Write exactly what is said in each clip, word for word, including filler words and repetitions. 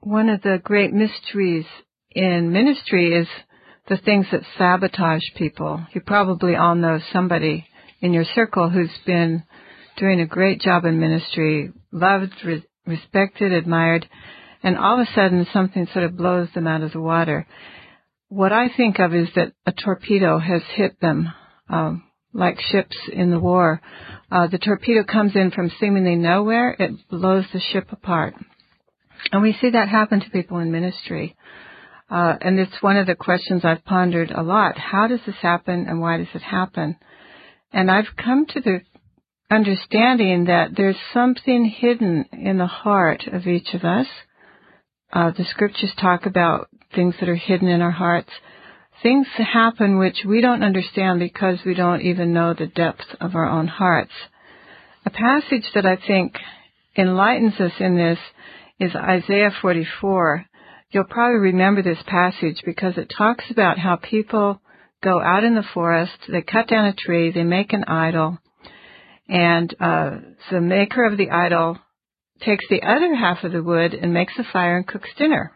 one of the great mysteries in ministry is the things that sabotage people. You probably all know somebody in your circle who's been doing a great job in ministry, loved, re- respected, admired, and all of a sudden something sort of blows them out of the water. What I think of is that a torpedo has hit them, um, like ships in the war. Uh, the torpedo comes in from seemingly nowhere. It blows the ship apart. And we see that happen to people in ministry. Uh, and it's one of the questions I've pondered a lot. How does this happen and why does it happen? And I've come to the understanding that there's something hidden in the heart of each of us. Uh, the scriptures talk about things that are hidden in our hearts. Things happen which we don't understand because we don't even know the depth of our own hearts. A passage that I think enlightens us in this is Isaiah forty-four. You'll probably remember this passage because it talks about how people go out in the forest, they cut down a tree, they make an idol, and uh, the maker of the idol takes the other half of the wood and makes a fire and cooks dinner.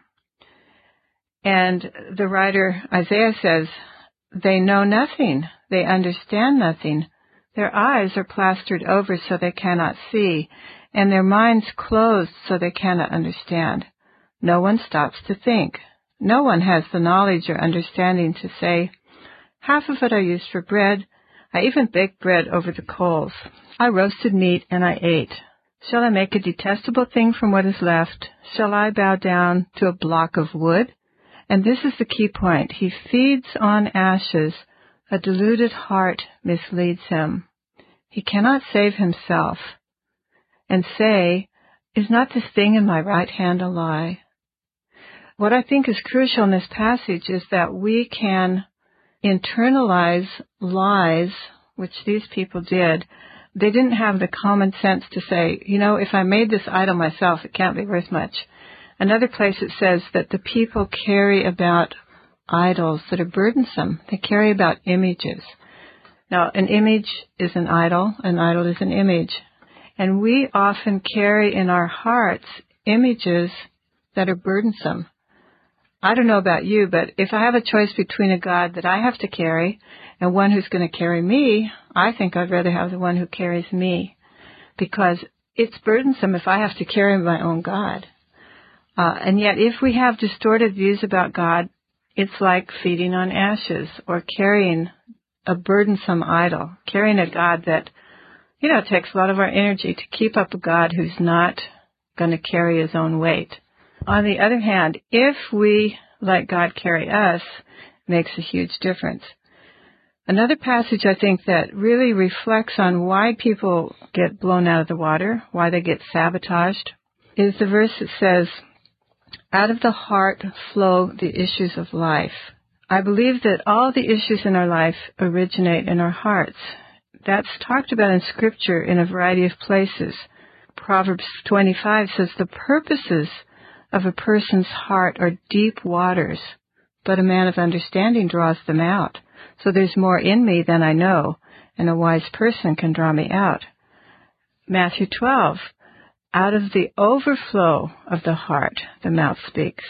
And the writer, Isaiah, says, they know nothing, they understand nothing. Their eyes are plastered over so they cannot see, and their minds closed so they cannot understand. No one stops to think. No one has the knowledge or understanding to say, half of it I used for bread. I even baked bread over the coals. I roasted meat and I ate. Shall I make a detestable thing from what is left? Shall I bow down to a block of wood? And this is the key point. He feeds on ashes. A deluded heart misleads him. He cannot save himself. And say, is not this thing in my right hand a lie? What I think is crucial in this passage is that we can internalize lies, which these people did. They didn't have the common sense to say, you know, if I made this idol myself, it can't be worth much. Another place it says that the people carry about idols that are burdensome. They carry about images. Now, an image is an idol. An idol is an image. And we often carry in our hearts images that are burdensome. I don't know about you, but if I have a choice between a God that I have to carry and one who's going to carry me, I think I'd rather have the one who carries me, because it's burdensome if I have to carry my own God. Uh, and yet if we have distorted views about God, it's like feeding on ashes or carrying a burdensome idol, carrying a God that, you know, it takes a lot of our energy to keep up a God who's not going to carry his own weight. On the other hand, if we let God carry us, it makes a huge difference. Another passage I think that really reflects on why people get blown out of the water, why they get sabotaged, is the verse that says, out of the heart flow the issues of life. I believe that all the issues in our life originate in our hearts. That's talked about in Scripture in a variety of places. Proverbs twenty-five says, the purposes of a person's heart are deep waters, but a man of understanding draws them out. So there's more in me than I know, and a wise person can draw me out. Matthew twelve, out of the overflow of the heart, the mouth speaks.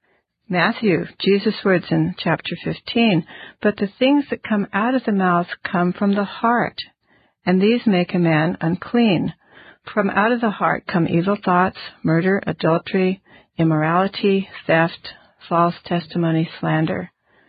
Matthew, Jesus' words in chapter fifteen, but the things that come out of the mouth come from the heart, and these make a man unclean. From out of the heart come evil thoughts, murder, adultery, immorality, theft, false testimony, slander.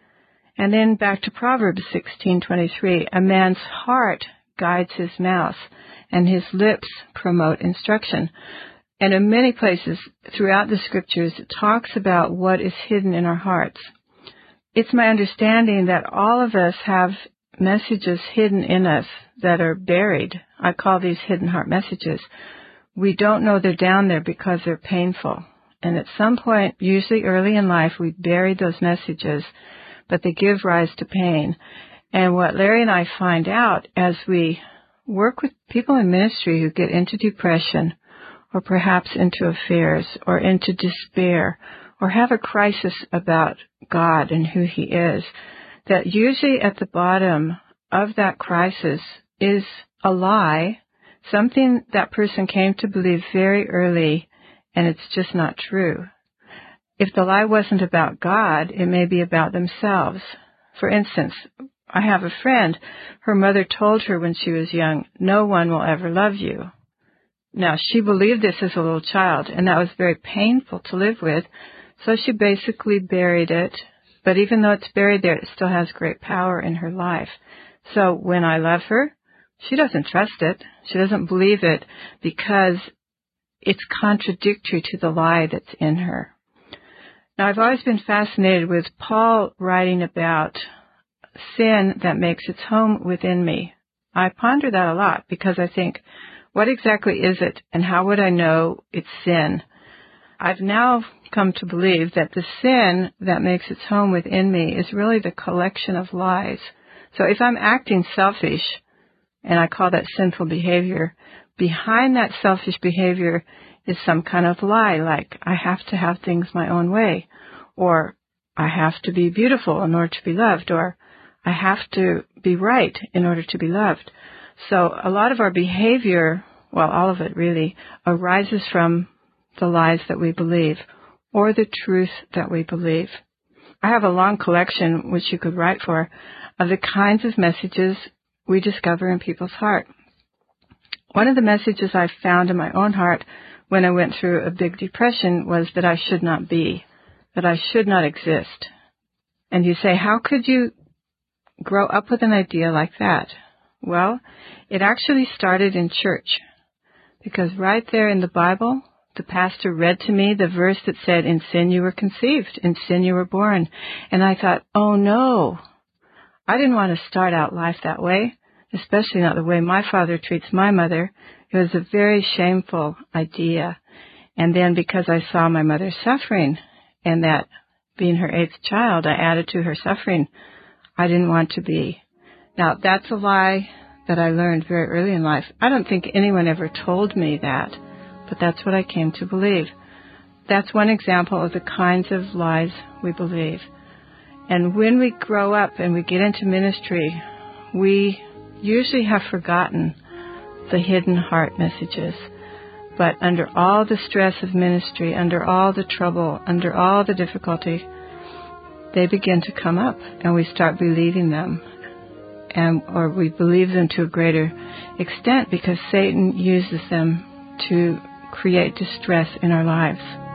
And then back to Proverbs sixteen twenty-three, a man's heart guides his mouth, and his lips promote instruction. And in many places throughout the Scriptures, it talks about what is hidden in our hearts. It's my understanding that all of us have messages hidden in us that are buried. I call these hidden heart messages. We don't know they're down there because they're painful. And at some point, usually early in life, we buried those messages, but they give rise to pain. And what Larry and I find out as we work with people in ministry who get into depression, or perhaps into affairs, or into despair, or have a crisis about God and who He is, that usually at the bottom of that crisis is a lie, something that person came to believe very early, and it's just not true. if the lie wasn't about God, it may be about themselves. For instance, I have a friend, her mother told her when she was young, no one will ever love you. Now, she believed this as a little child, and that was very painful to live with, so she basically buried it. But even though it's buried there, it still has great power in her life. So when I love her, she doesn't trust it. She doesn't believe it because it's contradictory to the lie that's in her. Now, I've always been fascinated with Paul writing about sin that makes its home within me. I ponder that a lot because I think, what exactly is it, and how would I know it's sin? I've now come to believe that the sin that makes its home within me is really the collection of lies. So if I'm acting selfish, and I call that sinful behavior, behind that selfish behavior is some kind of lie, like I have to have things my own way, or I have to be beautiful in order to be loved, or I have to be right in order to be loved. So a lot of our behavior, well, all of it really, arises from the lies that we believe, or the truth that we believe. I have a long collection, which you could write for, of the kinds of messages we discover in people's heart. One of the messages I found in my own heart when I went through a big depression was that I should not be, that I should not exist. And you say, how could you grow up with an idea like that? Well, it actually started in church, because right there in the Bible, the pastor read to me the verse that said, in sin you were conceived, in sin you were born. And I thought, oh no, I didn't want to start out life that way, especially not the way my father treats my mother. It was a very shameful idea. And then because I saw my mother suffering, and that being her eighth child, I added to her suffering, I didn't want to be. Now, that's a lie that I learned very early in life. I don't think anyone ever told me that, but that's what I came to believe. That's one example of the kinds of lies we believe. And when we grow up and we get into ministry, we usually have forgotten the hidden heart messages. But under all the stress of ministry, under all the trouble, under all the difficulty, they begin to come up, and we start believing them. And, or we believe them to a greater extent because Satan uses them to create distress in our lives.